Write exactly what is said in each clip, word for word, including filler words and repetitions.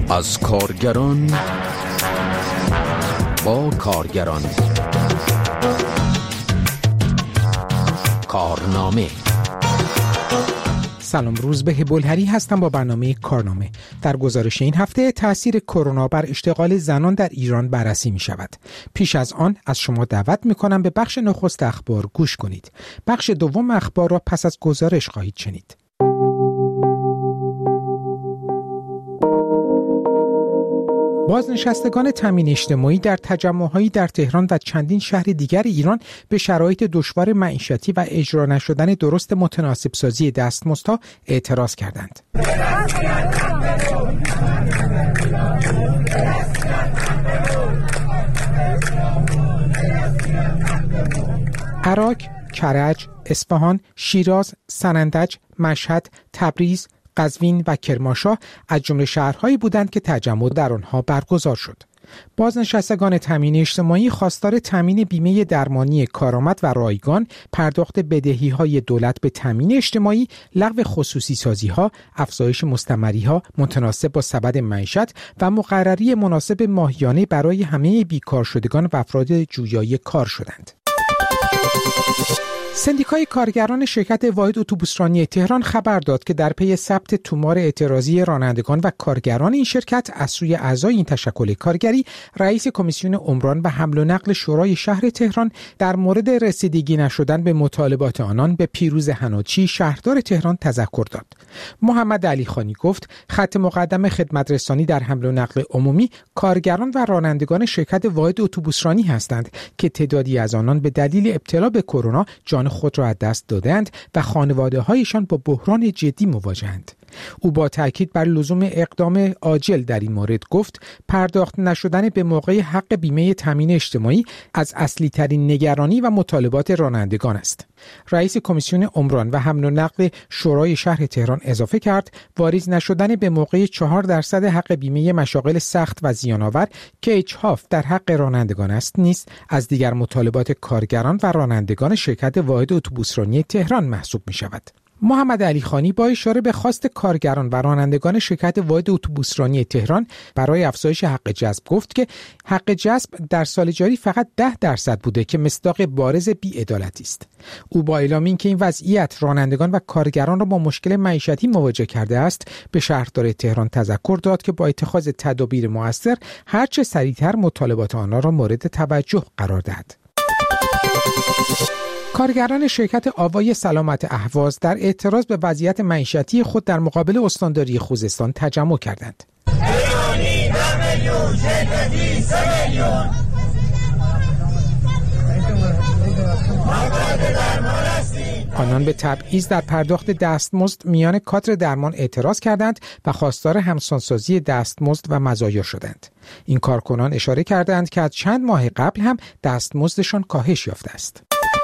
از کارگران با کارگران. کارنامه. سلام، روزبه بلهری هستم با برنامه کارنامه. در گزارش این هفته تأثیر کرونا بر اشتغال زنان در ایران بررسی می شود. پیش از آن از شما دعوت می کنم به بخش نخست اخبار گوش کنید. بخش دوم اخبار را پس از گزارش خواهید شنید. بازنشستگان تامین اجتماعی در تجمع‌هایی در تهران و چندین شهر دیگر ایران به شرایط دشوار معیشتی و اجرا نشدن درست متناسب سازی دستمزدها اعتراض کردند. عراق، کرج، اصفهان، شیراز، سنندج، مشهد، تبریز، قزوین و کرمانشاه از جمله شهرهایی بودند که تجمع در آنها برگزار شد. بازنشستگان تامین اجتماعی خواستار تامین بیمه درمانی کارآمد و رایگان، پرداخت بدهی‌های دولت به تامین اجتماعی، لغو خصوصی سازی‌ها، افزایش مستمری‌ها متناسب با سبد معیشت و مقرری مناسب ماهیانه برای همه بیکار شدگان و افراد جویای کار شدند. سندیکای کارگران شرکت واحد اتوبوسرانی تهران خبر داد که در پی ثبت تومار اعتراضی رانندگان و کارگران این شرکت از سوی اعضای این تشکل کارگری، رئیس کمیسیون عمران و حمل و نقل شورای شهر تهران در مورد رسیدگی نشدن به مطالبات آنان به پیروز حناچی شهردار تهران تذکر داد. محمد علی خانی گفت خط مقدم خدمت رسانی در حمل و نقل عمومی کارگران و رانندگان شرکت واحد اتوبوسرانی هستند که تعدادی از آنان به دلیل ابتلا به کرونا جان خود را از دست دادند و خانواده‌هایشان با بحران جدی مواجهند. او با تاکید بر لزوم اقدام عاجل در این مورد گفت پرداخت نشدن به موقع حق بیمه تامین اجتماعی از اصلی ترین نگرانی و مطالبات رانندگان است. رئیس کمیسیون عمران و حمل و نقل شورای شهر تهران اضافه کرد واریز نشدن به موقع چهار درصد حق بیمه مشاغل سخت و زیان‌آور که اجحاف در حق رانندگان است نیز از دیگر مطالبات کارگران و رانندگان شرکت واحد اتوبوسرانی تهران محسوب می شود. محمد علی خانی با اشاره به خواست کارگران و رانندگان شرکت واحد اتوبوسرانی تهران برای افزایش حق جذب گفت که حق جذب در سال جاری فقط ده درصد بوده که مصداق بارز بی‌عدالتی است. او با اعلام اینکه این وضعیت رانندگان و کارگران را با مشکل معیشتی مواجه کرده است، به شهردار تهران تذکر داد که با اتخاذ تدابیر مؤثر هرچه سریعتر مطالبات آنها را مورد توجه قرار دهد. کارگران شرکت آوای سلامت اهواز در اعتراض به وضعیت معیشتی خود در مقابل استانداری خوزستان تجمع کردند. آنان به تبعیض در پرداخت دستمزد میان کادر درمان اعتراض کردند و خواستار همسانسازی دستمزد و مزایا شدند. این کارکنان اشاره کردند که از چند ماه قبل هم دستمزدشان کاهش یافته است.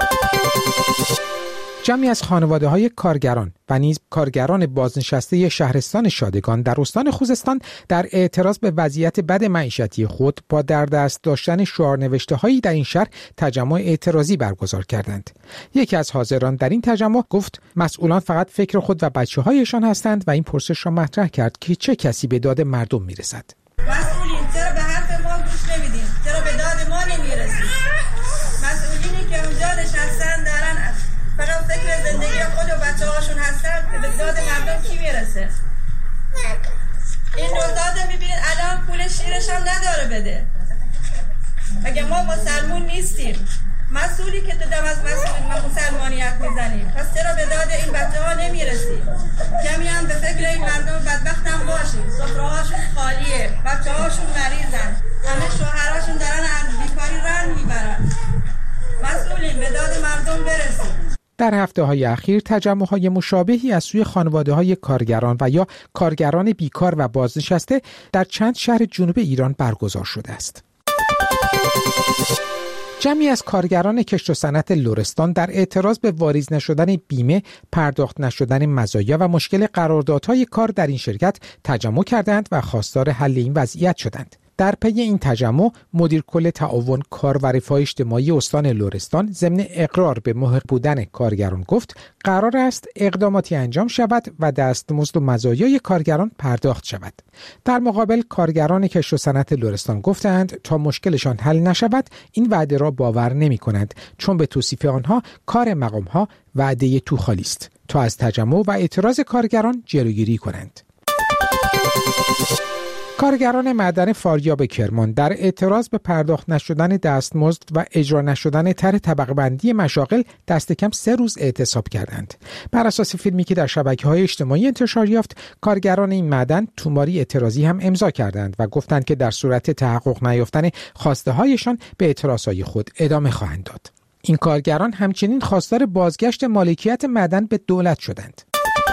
جمعی از خانواده‌های کارگران و نیز کارگران بازنشسته شهرستان شادگان در استان خوزستان در اعتراض به وضعیت بد معیشتی خود با در دست داشتن شعارنوشته‌هایی در این شهر تجمع اعتراضی برگزار کردند. یکی از حاضران در این تجمع گفت مسئولان فقط فکر خود و بچه‌هایشان هستند و این پرسش را مطرح کرد که چه کسی به داد مردم میرسد. مسئولین چرا به حرف ما گوش نمیدین؟ چرا به داد ما نمیرسید؟ مسئولینی که اونجا نشستن دارن فقط فکر زندگی خود و بچه هاشون هستن که به داد مردم کی میرسه؟ این نوزاد میبینید الان پول شیرش هم نداره بده. اگه ما مسلمون نیستیم، مسئولی که تو دم از مسئول ما مسلمانیت میزنیم، پس چرا به داد این بچه ها نمیرسیم؟ کمی هم به فکر این مردم بدبخت هم باشیم. سفره هاشون خالیه، بچه هاشون مریضن، همه شوهراشون دارن از بیکاری رنج میبرن. مسئولین به داد مردم برسید. در هفته‌های اخیر تجمع‌های مشابهی از سوی خانواده‌های کارگران و یا کارگران بیکار و بازنشسته در چند شهر جنوب ایران برگزار شده است. جمعی از کارگران کشت و صنعت لرستان در اعتراض به واریز نشدن بیمه، پرداخت نشدن مزایا و مشکل قراردادهای کار در این شرکت تجمع کردند و خواستار حل این وضعیت شدند. در پی این تجمع مدیر کل تعاون کار و رفاه اجتماعی استان لرستان ضمن اقرار به محق بودن کارگران گفت قرار است اقداماتی انجام شود و دستمزد و مزایای کارگران پرداخت شود. در مقابل کارگران کشت و صنعت لرستان گفتند تا مشکلشان حل نشود این وعده را باور نمی کنند، چون به توصیف آنها کار مقام ها وعده تو خالی است تا از تجمع و اعتراض کارگران جلوگیری کنند. کارگران معدن فاریاب کرمان در اعتراض به پرداخت نشدن دستمزد و اجرا نشدن طرح طبقه بندی مشاغل دست کم سه روز اعتصاب کردند. بر اساس فیلمی که در شبکه‌های اجتماعی انتشار یافت، کارگران این معدن توماری اعتراضی هم امضا کردند و گفتند که در صورت تحقق نیافتن خواسته‌هایشان به اعتراضهای خود ادامه خواهند داد. این کارگران همچنین خواستار بازگشت مالکیت معدن به دولت شدند.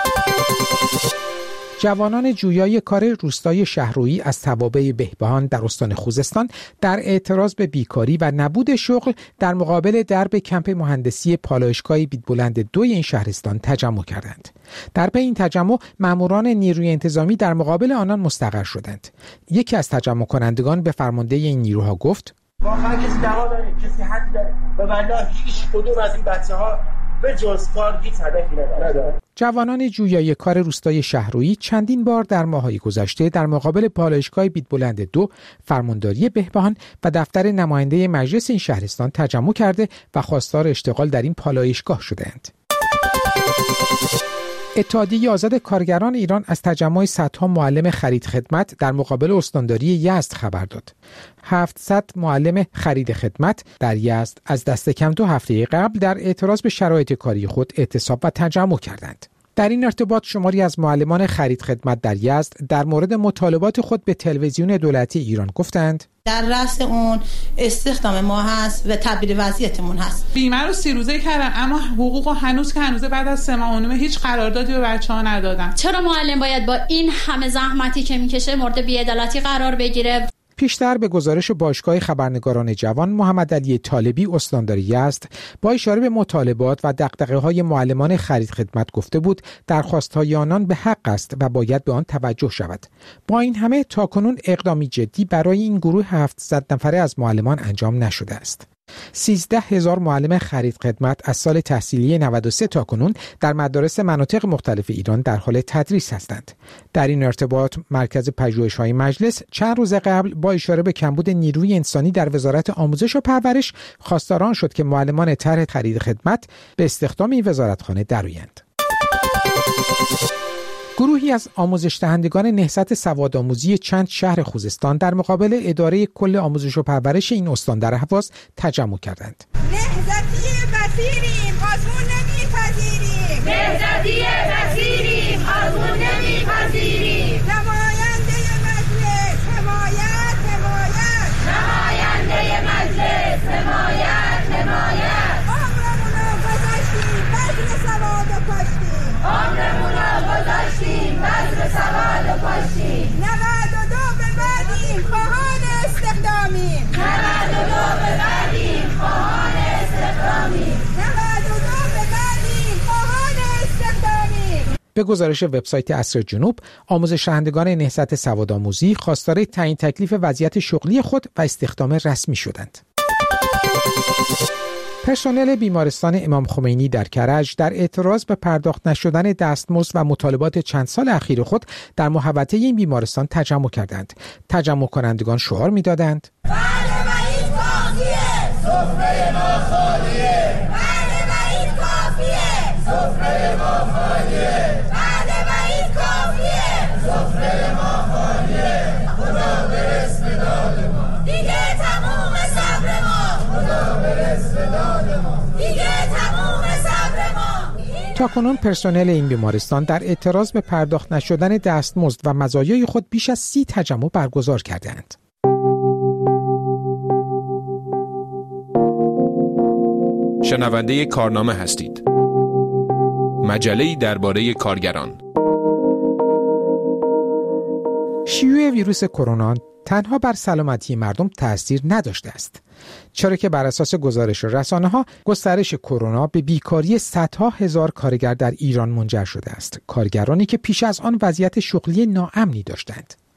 جوانان جویای کار روستای شهرویی از توابع بهبهان در استان خوزستان در اعتراض به بیکاری و نبود شغل در مقابل درب کمپ مهندسی پالایشگاه بیدبلند دوی این شهرستان تجمع کردند. در پی این تجمع ماموران نیروی انتظامی در مقابل آنان مستقر شدند. یکی از تجمع کنندگان به فرمانده این نیروها گفت: واقعا کسی دعوا داره، کسی حق داره و والله هیچ کدوم از این بچه‌ها به جز کار هیچ هدفی نداره. جوانان جویای کار روستای شهرویی چندین بار در ماه‌های گذشته در مقابل پالایشگاه بیدبلند دو، فرمانداری بهبهان و دفتر نماینده مجلس این شهرستان تجمع کرده و خواستار اشتغال در این پالایشگاه شدند. اتحادیه آزاد کارگران ایران از تجمع صدها معلم خرید خدمت در مقابل استانداری یزد خبر داد. هفتصد معلم خرید خدمت در یزد از دست کم دو هفته قبل در اعتراض به شرایط کاری خود اعتصاب و تجمع کردند. در این ارتباط شماری از معلمان خرید خدمت در یزد در مورد مطالبات خود به تلویزیون دولتی ایران گفتند: در رأس اون استخدام ما هست و تبدیل وضعیتمون هست. بیمه رو سی روزه کردن اما حقوق هنوز که هنوز بعد از سه ماه و نیم هیچ قراردادی به بچه‌ها ندادن. چرا معلم باید با این همه زحمتی که میکشه مورد بی‌عدالتی قرار بگیره؟ پیشتر به گزارش باشگاه خبرنگاران جوان محمد علی طالبی استاندار یزد با اشاره به مطالبات و دغدغه‌های معلمان خرید خدمت گفته بود درخواست‌های آنان به حق است و باید به آن توجه شود. با این همه تاکنون اقدامی جدی برای این گروه هفتصد نفره از معلمان انجام نشده است. سیزده هزار معلم خرید خدمت از سال تحصیلی نود و سه تا کنون در مدارس مناطق مختلف ایران در حال تدریس هستند. در این ارتباط مرکز پژوهش‌های مجلس چند روز قبل با اشاره به کمبود نیروی انسانی در وزارت آموزش و پرورش خواستار شد که معلمان طرح خرید خدمت به استخدام این وزارتخانه درآیند. گروهی از آموزش دهندگان نهضت سوادآموزی چند شهر خوزستان در مقابل اداره کل آموزش و پرورش این استان در اهواز تجمع کردند. نهضتی وزیریم، آزمون نمیپذیریم. نهضتی وزیریم، آزمون نمیپذیریم. نماینده مجلس، حمایت، حمایت. نماینده مجلس، حمایت، حمایت. عمرمونو گذاشتیم، بذر سواد و کاشتیم. عمرمونو گذاشتیم، بذر سواد و کاشتیم. نود و دو به بعدیم، خواهان استخدامیم. نود و دو به بعدیم، خواهان استخدامیم. نود و دو به بعدیم، خواهان استخدامیم. به گزارش وبسایت عصر جنوب، آموزش دهندگان نهضت سوادآموزی خواستار تعیین تکلیف وضعیت شغلی خود و استخدام رسمی شدند. پرسنل بیمارستان امام خمینی در کرج در اعتراض به پرداخت نشدن دستمزد و مطالبات چند سال اخیر خود در محوطه این بیمارستان تجمع کردند. تجمع کنندگان شعار می‌دادند: بله و این کافیه، سفره ما خالیه. بله و این کافیه، سفره ما خالیه. بله و این کافیه، سفره ما خالیه. خدا برس به داد ما، دیگه تموم صبر ما. خدا برس به داد ما، دیگه تموم صبر ما. تاکنون پرسنل این بیمارستان در اعتراض به پرداخت نشدن دستمزد و مزایای خود بیش از سی تجمع برگزار کردند. شنونده کارنامه هستید. مجله‌ای درباره کارگران. شیوع ویروس کرونا تنها بر سلامتی مردم تأثیر نداشته است، چرا که بر اساس گزارش رسانه‌ها گسترش کرونا به بیکاری صدها هزار کارگر در ایران منجر شده است، کارگرانی که پیش از آن وضعیت شغلی ناامنی داشتند.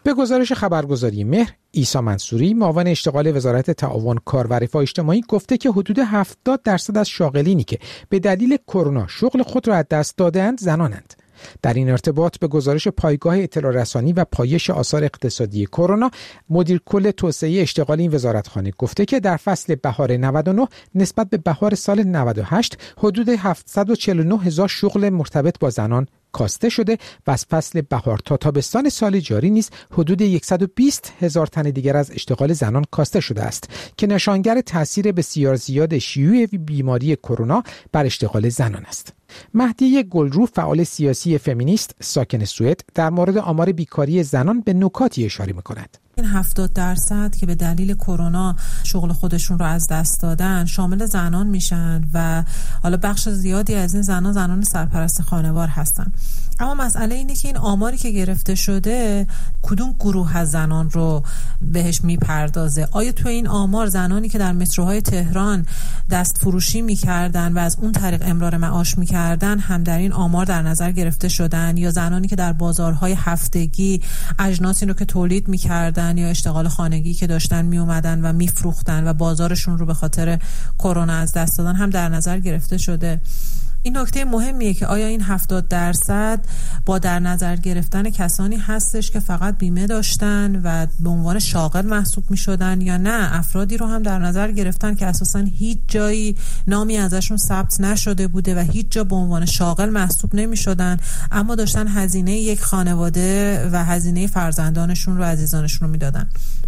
به گزارش خبرگزاری مهر، عیسی منصوری معاون اشتغال وزارت تعاون کار و رفاه اجتماعی گفته که حدود هفتاد درصد از شاغلینی که به دلیل کرونا شغل خود را از دست داده‌اند زنانند. در این ارتباط به گزارش پایگاه اطلاع رسانی و پایش آثار اقتصادی کرونا، مدیر کل توسعه اشتغال این وزارتخانه گفته که در فصل بهار نود و نه نسبت به بهار سال نود و هشت حدود هفتصد و چهل و نه هزار شغل مرتبط با زنان کاسته شده و از فصل بهار تا تابستان سال جاری نیز حدود صد و بیست هزار تن دیگر از اشتغال زنان کاسته شده است که نشانگر تاثیر بسیار زیاد شیوع بیماری کرونا بر اشتغال زنان است. مهدیه گلرو، فعال سیاسی فمینیست ساکن سوئد، در مورد آمار بیکاری زنان به نکاتی اشاره می‌کند. این هفتاد درصد که به دلیل کرونا شغل خودشون رو از دست دادن شامل زنان میشن و حالا بخش زیادی از این زنان زنان سرپرست خانوار هستن. اما مسئله اینه که این آماری که گرفته شده کدوم گروه از زنان رو بهش میپردازه؟ آیا تو این آمار زنانی که در متروهای تهران دست فروشی میکردن و از اون طریق امرار معاش میکردن هم در این آمار در نظر گرفته شدن، یا زنانی که در بازارهای هفتگی اجناسی رو که تولید میکردن یا اشتغال خانگی که داشتن می اومدن و میفروختن و بازارشون رو به خاطر کرونا از دست دادن هم در نظر گرفته شده؟ این نکته مهمیه که آیا این هفتاد درصد با در نظر گرفتن کسانی هستش که فقط بیمه داشتن و به عنوان شاغل محسوب می شدن، یا نه افرادی رو هم در نظر گرفتن که اساساً هیچ جایی نامی ازشون ثبت نشده بوده و هیچ جا به عنوان شاغل محسوب نمی شدن، اما داشتن هزینه یک خانواده و هزینه فرزندانشون رو، عزیزانشون رو می دادن.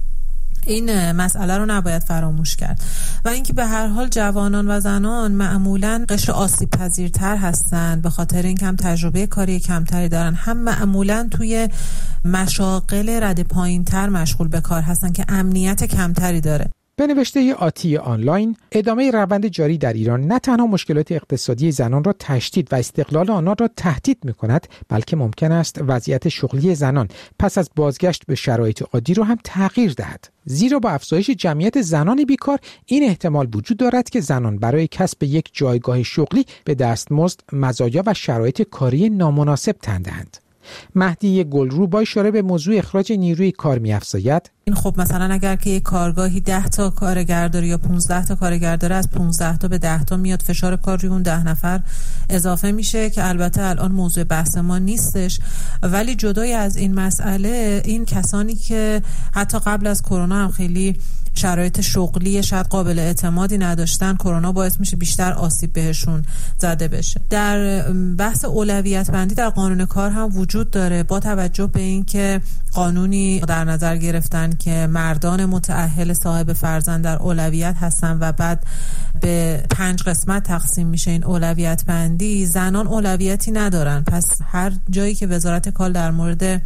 این مسئله رو نباید فراموش کرد. و اینکه به هر حال جوانان و زنان معمولاً قشر آسیب پذیرتر هستند به خاطر اینکه هم تجربه کاری کمتری دارن، هم معمولاً توی مشاغل رد پایین‌تر مشغول به کار هستن که امنیت کمتری داره. به نوشته آتی آنلاین، ادامه روند جاری در ایران نه تنها مشکلات اقتصادی زنان را تشدید و استقلال آنها را تهدید می‌کند، بلکه ممکن است وضعیت شغلی زنان پس از بازگشت به شرایط عادی را هم تغییر دهد. زیرا با افزایش جمعیت زنان بیکار این احتمال وجود دارد که زنان برای کسب یک جایگاه شغلی به دستمزد، مزایا و شرایط کاری نامناسب تن دهند. مهدی گلرو با اشاره به موضوع اخراج نیروی کار می‌افزاید: این خب مثلا اگر که یک کارگاهی ده تا کارگر داره یا پانزده تا کارگر داره، از پانزده تا به ده تا میاد، فشار کار روی اون ده نفر اضافه میشه که البته الان موضوع بحث ما نیستش. ولی جدای از این مسئله، این کسانی که حتی قبل از کرونا هم خیلی شرایط شغلی شاید قابل اعتمادی نداشتن، کرونا باعث میشه بیشتر آسیب بهشون زده بشه. در بحث اولویت بندی در قانون کار هم وجود داره، با توجه به اینکه قانونی در نظر گرفتن که مردان متأهل صاحب فرزند در اولویت هستن و بعد به پنج قسمت تقسیم میشه این اولویت بندی، زنان اولویتی ندارن. پس هر جایی که وزارت کار در مورد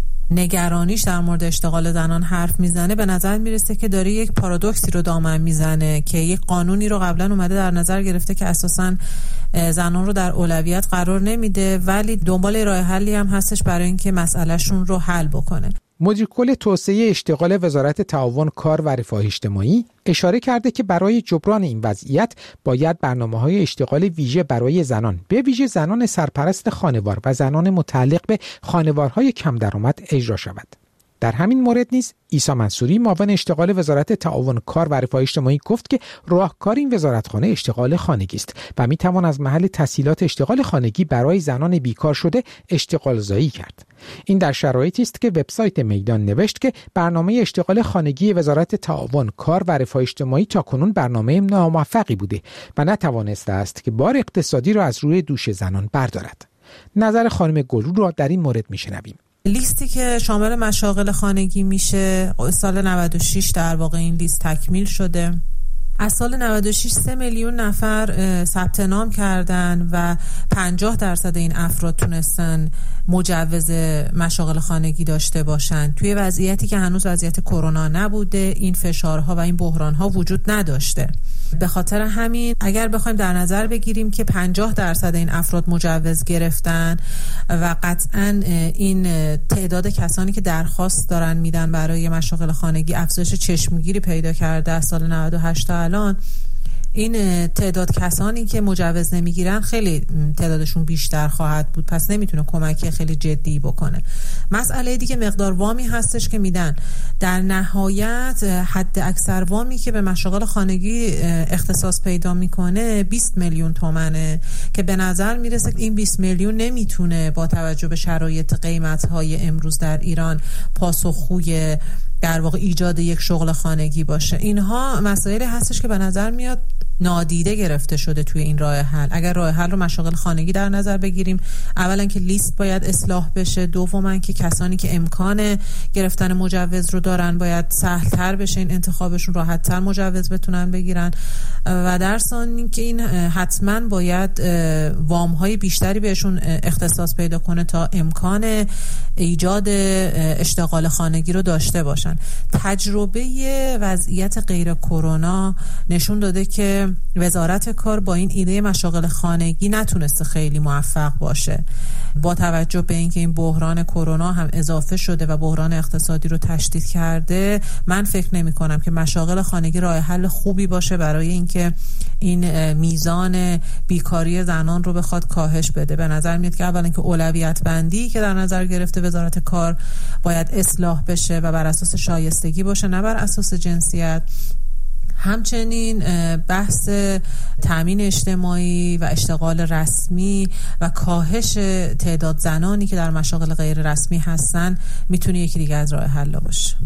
نگرانیش در مورد اشتغال زنان حرف میزنه، به نظر میرسه که داره یک پارادوکسی رو دامن میزنه که یک قانونی رو قبلا اومده در نظر گرفته که اساساً زنان رو در اولویت قرار نمیده، ولی دنبال راه حلی هم هستش برای اینکه مسئلهشون رو حل بکنه. مدیر کل توسعه اشتغال وزارت تعاون کار و رفاه اجتماعی اشاره کرده که برای جبران این وضعیت باید برنامه‌های اشتغال ویژه برای زنان، به ویژه زنان سرپرست خانوار و زنان متعلق به خانوارهای کم درآمد اجرا شود. در همین مورد نیز عیسی منصوری معاون اشتغال وزارت تعاون کار و رفاه اجتماعی گفت که راهکار این وزارتخانه اشتغال خانگی است و میتوان از محل تسهیلات اشتغال خانگی برای زنان بیکار شده اشتغال زایی کرد. این در شرایطی است که وبسایت میدان نوشت که برنامه اشتغال خانگی وزارت تعاون کار و رفاه اجتماعی تاکنون برنامه ناموفقی بوده و نتوانسته است که بار اقتصادی را از روی دوش زنان بردارد. نظر خانم گلرو را در این مورد میشنویم. لیستی که شامل مشاغل خانگی میشه سال نود و شش در واقع این لیست تکمیل شده. از سال نود و شش سه میلیون نفر ثبت نام کردن و پنجاه درصد این افراد تونستن مجوز مشاغل خانگی داشته باشن. توی وضعیتی که هنوز وضعیت کرونا نبوده، این فشارها و این بحرانها وجود نداشته. به خاطر همین اگر بخوایم در نظر بگیریم که پنجاه درصد این افراد مجوز گرفتن و قطعاً این تعداد کسانی که درخواست دارن میدن برای مشاغل خانگی افزایش چشمگیری پیدا کرده از سال نود و هشت تا الان، این تعداد کسانی که مجوز نمیگیرن خیلی تعدادشون بیشتر خواهد بود، پس نمیتونه کمکی خیلی جدی بکنه. مسئله دیگه مقدار وامی هستش که میدن. در نهایت حد اکثر وامی که به مشاغل خانگی اختصاص پیدا میکنه بیست میلیون تومنه که به نظر میرسه این بیست میلیون نمیتونه با توجه به شرایط قیمت‌های امروز در ایران پاسخگوی در واقع ایجاد یک شغل خانگی باشه. اینها مسائلی هستش که به نظر میاد نادیده گرفته شده توی این راه حل. اگر راه حل رو مشاغل خانگی در نظر بگیریم، اولا که لیست باید اصلاح بشه، دوما که کسانی که امکان گرفتن مجوز رو دارن باید سهل‌تر بشه، این انتخابشون راحت‌تر مجوز بتونن بگیرن، و در ثانی که این حتما باید وام‌های بیشتری بهشون اختصاص پیدا کنه تا امکان ایجاد اشتغال خانگی رو داشته باشن. تجربه وضعیت غیر کرونا نشون داده که وزارت کار با این ایده مشاغل خانگی نتونسته خیلی موفق باشه. با توجه به اینکه این بحران کرونا هم اضافه شده و بحران اقتصادی رو تشدید کرده، من فکر نمی کنم که مشاغل خانگی راه حل خوبی باشه برای اینکه این میزان بیکاری زنان رو بخواد کاهش بده. به نظر میاد که اولا که اولویت بندی که در نظر گرفته وزارت کار باید اصلاح بشه و بر اساس شایستگی باشه، نه بر اساس جنسیت. همچنین بحث تامین اجتماعی و اشتغال رسمی و کاهش تعداد زنانی که در مشاغل غیر رسمی هستن میتونه یکی دیگه از راه حل باشه.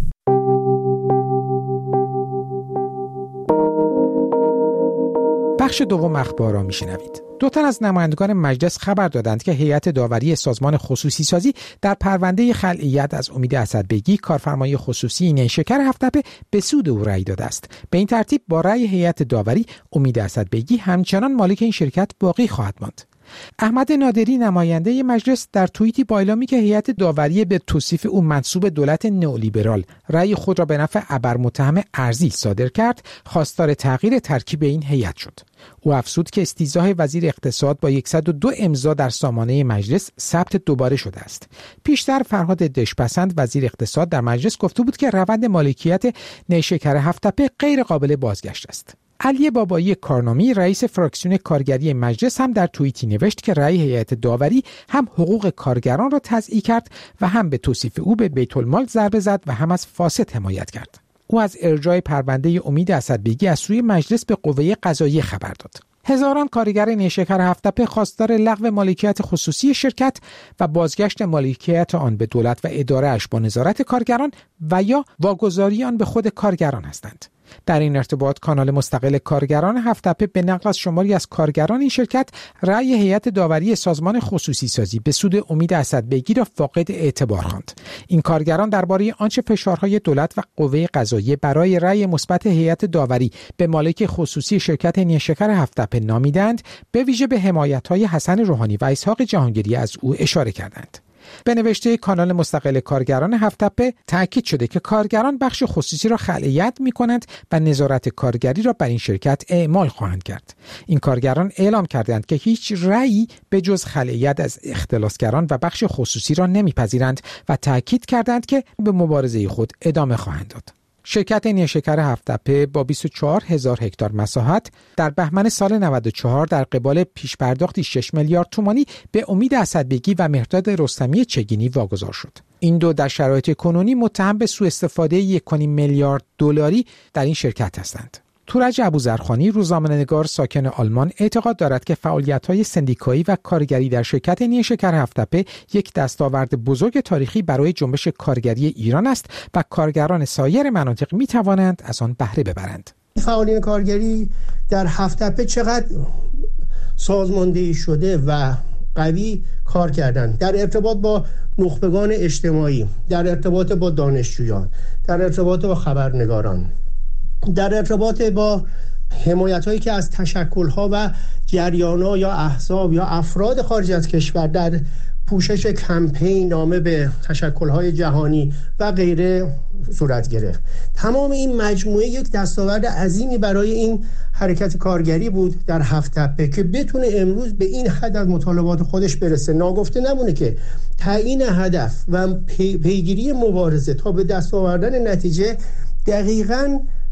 بخش دوم اخبار را میشنوید. دو تن از نمایندگان مجلس خبر دادند که هیئت داوری سازمان خصوصی سازی در پرونده خلعیت از امید اسدبگی کارفرمای خصوصی نیشکر هفت‌تپه به سود او رأی داده است. به این ترتیب با رأی هیئت داوری امید اسدبگی همچنان مالک این شرکت باقی خواهد ماند. احمد نادری نماینده مجلس در توییتی با اعلامی که هیئت داوری به توصیف او منسوب دولت نئولیبرال رأی خود را به نفع ابرمتهم ارذی صادر کرد، خواستار تغییر ترکیب این هیئت شد. او افزود که استیضاح وزیر اقتصاد با صد و دو امضا در سامانه مجلس ثبت دوباره شده است. پیشتر فرهاد دشپسند وزیر اقتصاد در مجلس گفته بود که روند مالکیت نیشکر هفت‌تپه غیر قابل بازگشت است. علی بابایی کارنامی رئیس فراکسیون کارگری مجلس هم در توییتی نوشت که رأی هیئت داوری هم حقوق کارگران را تضییع کرد و هم به توصیف او به بیت المال ضربه زد و هم از فاسد حمایت کرد. او از ارجاع پرونده امید اسدبگی از سوی مجلس به قوه قضاییه خبر داد. هزاران کارگر نیشکر هفت‌تپه خواستار لغو مالکیت خصوصی شرکت و بازگشت مالکیت آن به دولت و اداره‌اش با نظارت کارگران و یا واگذاری آن به خود کارگران هستند. در این ارتباط کانال مستقل کارگران هفت‌تپه به نقل از شماری از کارگران این شرکت رأی هیئت داوری سازمان خصوصی سازی به سود امید اسدبگی را فاقد اعتبار خواند. این کارگران درباره آنچه فشارهای دولت و قوه قضاییه برای رأی مثبت هیئت داوری به مالک خصوصی شرکت نیشکر هفت‌تپه نامیدند، به ویژه به حمایت‌های حسن روحانی و اسحاق جهانگیری از او اشاره کردند. به نوشته کانال مستقل کارگران هفت‌تپه تأکید شده که کارگران بخش خصوصی را خلعیت می‌کنند و نظارت کارگری را بر این شرکت اعمال خواهند کرد. این کارگران اعلام کردند که هیچ رأیی به جز خلعیت از اختلاسگران و بخش خصوصی را نمی‌پذیرند و تأکید کردند که به مبارزه خود ادامه خواهند داد. شرکت نیشکر هفت‌تپه با بیست و چهار هزار هکتار مساحت در بهمن سال نود و چهار در قبال پیشپرداختی شش میلیارد تومانی به امید اسدبگی و مهرداد رستمی چگینی واگذار شد. این دو در شرایط کنونی متهم به سوء استفاده یک و نیم میلیارد دلاری در این شرکت هستند. تورج ابوذرخانی روزنامه‌نگار ساکن آلمان اعتقاد دارد که فعالیت‌های سندیکایی و کارگری در شرکت نیشکر هفت‌تپه یک دستاورد بزرگ تاریخی برای جنبش کارگری ایران است و کارگران سایر مناطق می‌توانند از آن بهره ببرند. فعالین کارگری در هفت‌تپه چقدر سازماندهی شده و قوی کار کردند در ارتباط با نخبگان اجتماعی، در ارتباط با دانشجویان، در ارتباط با خبرنگاران، در ارتباط با حمایت‌هایی که از تشکل‌ها و جریان‌ها یا احزاب یا افراد خارج از کشور در پوشش کمپین نامه به تشکل‌های جهانی و غیره صورت گرفت. تمام این مجموعه یک دستاورد عظیمی برای این حرکت کارگری بود در هفت‌تپه که بتونه امروز به این حد از مطالبات خودش برسه. ناگفته نمونه که تعیین هدف و پی، پیگیری مبارزه تا به دست آوردن نتیجه دقیقاً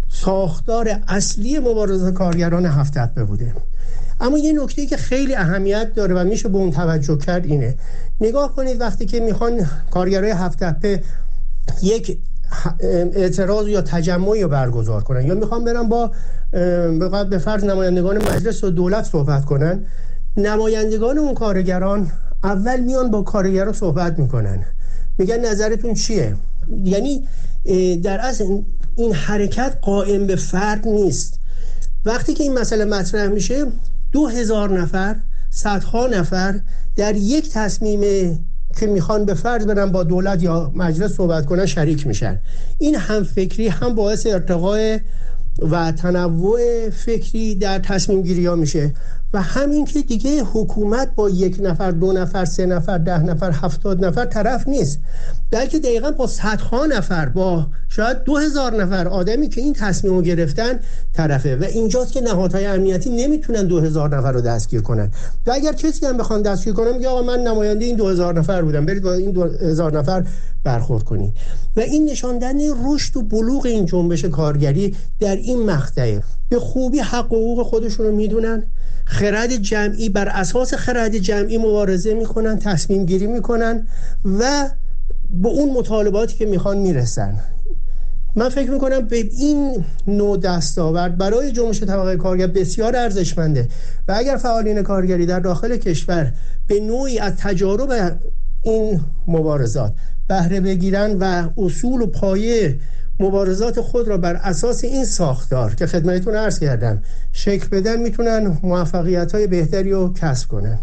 ساختار اصلی مبارزات کارگران هفت تپه بوده. اما یه نکته‌ای که خیلی اهمیت داره و میشه به اون توجه کرد اینه، نگاه کنید وقتی که میخوان کارگرای هفت تپه یک اعتراض یا تجمعی رو برگزار کنن یا میخوان برن با به فرض نمایندگان مجلس و دولت صحبت کنن، نمایندگان اون کارگران اول میان با کارگران صحبت میکنن، میگن نظرتون چیه؟ یعنی در اصل این حرکت قائم به فرد نیست. وقتی که این مسئله مطرح میشه دو هزار نفر، صدها نفر در یک تصمیم که میخوان به فرض برن با دولت یا مجلس صحبت کنن شریک میشن. این هم فکری هم باعث ارتقاء و تنوع فکری در تصمیم گیری ها میشه و همین که دیگه حکومت با یک نفر، دو نفر، سه نفر، ده نفر، هفتاد نفر طرف نیست، بلکه دقیقا با صدها نفر، با شاید دو هزار نفر آدمی که این تصمیم رو گرفتن طرفه و اینجاست که نهادهای امنیتی نمیتونن دو هزار نفر رو دستگیر کنن و اگر کسی هم بخوان دستگیر کنن میگه آقا من نماینده این دو هزار نفر بودم، برید با این دو هزار نفر برخورد کنید. و این نشاندن رشد و بلوغ این جنبش کارگری در این مقطعه. به خوبی حق و حقوق خودشون رو میدونن، خرد جمعی، بر اساس خرد جمعی مبارزه میکنن، تصمیم گیری میکنن و به اون مطالباتی که میخوان میرسن. من فکر میکنم به این نوع دستاورد برای جنبش طبقه کارگر بسیار ارزشمنده و اگر فعالین کارگری در داخل کشور به نوعی از تجارب این مبارزات بهره بگیرن و اصول و پایه مبارزات خود را بر اساس این ساختار که خدمتتون عرض کردم شکل بدن، میتونن موفقیت‌های بهتری رو کسب کنن.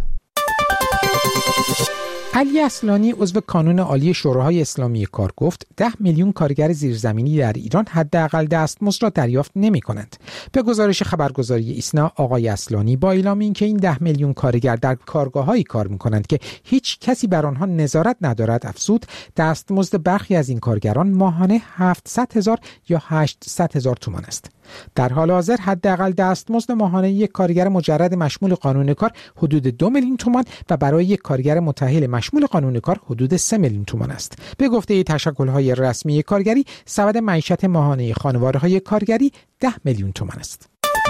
علی اصلانی عضو کانون عالی شوراهای اسلامی کار گفت ده میلیون کارگر زیرزمینی در ایران حداقل دستمزد را دریافت نمی کنند. به گزارش خبرگزاری ایسنا آقای اصلانی با اعلام اینکه این ده میلیون کارگر در کارگاه‌هایی کار می کنند که هیچ کسی بر آنها نظارت ندارد افزود دستمزد برخی از این کارگران ماهانه هفتصد هزار یا هشتصد هزار تومان است. در حال حاضر حداقل دستمزد ماهانه یک کارگر مجرد مشمول قانون کار حدود دو میلیون تومان و برای یک کارگر متأهل مشمول قانون کار حدود سه میلیون تومان است. به گفته تشکل‌های رسمی کارگری، سبد معیشت ماهانه خانواره‌های کارگری ده میلیون تومان است.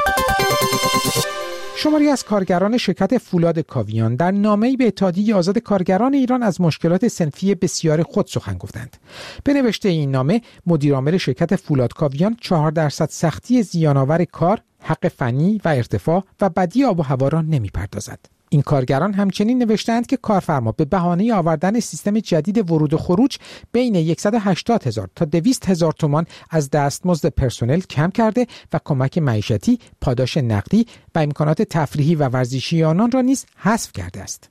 شماری از کارگران شرکت فولاد کاویان در نامه‌ای به اتحادیه آزاد کارگران ایران از مشکلات صنفی بسیار خود سخن گفتند. به نوشته این نامه، مدیرعامل شرکت فولاد کاویان چهار درصد سختی زیان‌آور کار، حق فنی و ارتفاع و بدی آب و هوا را نمی‌پردازد. این کارگران همچنین نوشتند که کارفرما به بهانه آوردن سیستم جدید ورود و خروج بین صد و هشتاد هزار تا دویست هزار تومان از دستمزد پرسنل کم کرده و کمک معیشتی، پاداش نقدی و امکانات تفریحی و ورزشی آنان را نیز حذف کرده است.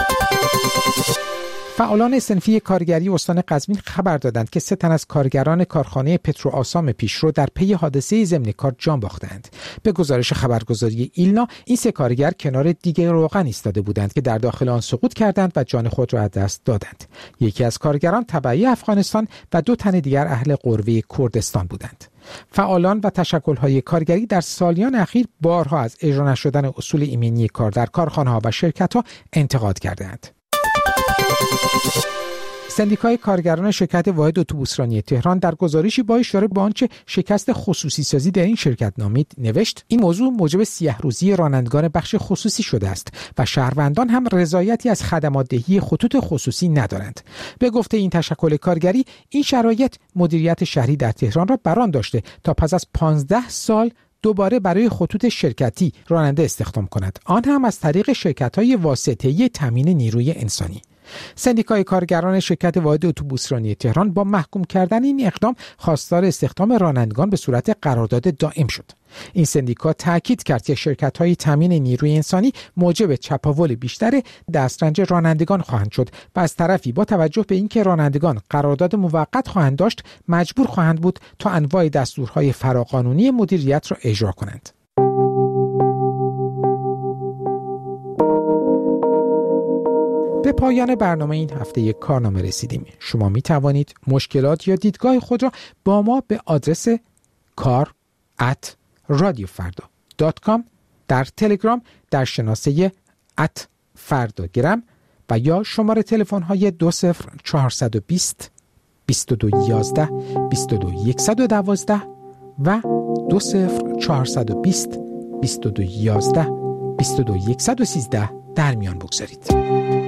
فعالان صنفی کارگری استان قزوین خبر دادند که سه تن از کارگران کارخانه پتروآسام پیشرو در پی حادثه ضمن کار جان باختند. به گزارش خبرگزاری ایلنا، این سه کارگر کنار دیگ روغن ایستاده بودند که در داخل آن سقوط کردند و جان خود را از دست دادند. یکی از کارگران تبعی افغانستان و دو تن دیگر اهل قروه کردستان بودند. فعالان و تشکل‌های کارگری در سالیان اخیر بارها از اجرا نشدن اصول ایمنی کار در کارخانه‌ها و شرکت‌ها انتقاد کردند. سندیکای کارگران شرکت واحد اتوبوسرانی تهران در گزارشی با اشاره به آنچه شکست خصوصی سازی در این شرکت نامید نوشت این موضوع موجب سیه روزی رانندگان بخش خصوصی شده است و شهروندان هم رضایتی از خدمات دهی خطوط خصوصی ندارند. به گفته این تشکل کارگری، این شرایط مدیریت شهری در تهران را بران داشته تا پس از پانزده سال دوباره برای خطوط شرکتی راننده استخدام کند، آن هم از طریق شرکت‌های واسطه‌ای تامین نیروی انسانی. سندیکای کارگران شرکت واحد اتوبوسرانی تهران با محکوم کردن این اقدام خواستار استخدام رانندگان به صورت قرارداد دائم شد. این سندیکا تاکید کرد که شرکت‌های تامین نیروی انسانی موجب چپاول بیشتر دسترنج رانندگان خواهند شد و از طرفی با توجه به اینکه رانندگان قرارداد موقت خواهند داشت، مجبور خواهند بود تا انواع دستورهای فراقانونی مدیریت را اجرا کنند. به پایان برنامه این هفته یک کارنامه رسیدیم. شما می توانید مشکلات یا دیدگاه خود را با ما به آدرس کار ات رادیو فردا دات کام در تلگرام در شناسه ات فرداگرام و یا شماره تلفن های دو صفر چهارصد و بیست بیست و دو یازده بیست و دو صد و دوازده و دو صفر چهارصد و بیست بیست و دو یازده بیست و دو صد و سیزده در میان بگذارید.